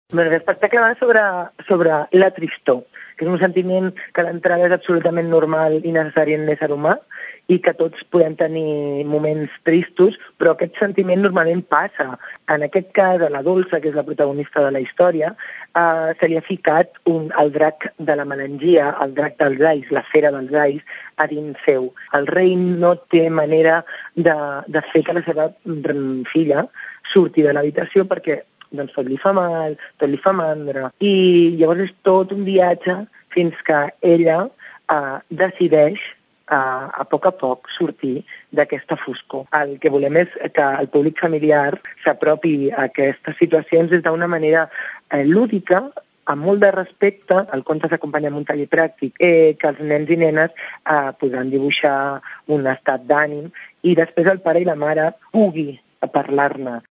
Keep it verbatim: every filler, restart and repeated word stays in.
Bé, l'espectacle va sobre, sobre la tristor, que és un sentiment que d'entrada és absolutament normal i necessari en l'ésser humà i que tots podem tenir moments tristos, però aquest sentiment normalment passa. En aquest cas, a la Dolça, que és la protagonista de la història, eh, se li ha ficat un, el drac de la melangia, el drac dels ais, la fera dels ais, a dins seu. El rei no té manera de, de fer que la seva filla surti de l'habitació perquè doncs tot li fa mal, tot li fa mandra. I llavors és tot un viatge fins que ella eh, decideix eh, a poc a poc sortir d'aquesta foscor. El que volem és que el públic familiar s'apropi a aquestes situacions des d'una manera eh, lúdica, amb molt de respecte. El conte s'acompanya amb un taller pràctic eh, que els nens i nenes eh, podran dibuixar un estat d'ànim i després el pare i la mare pugui parlar-ne.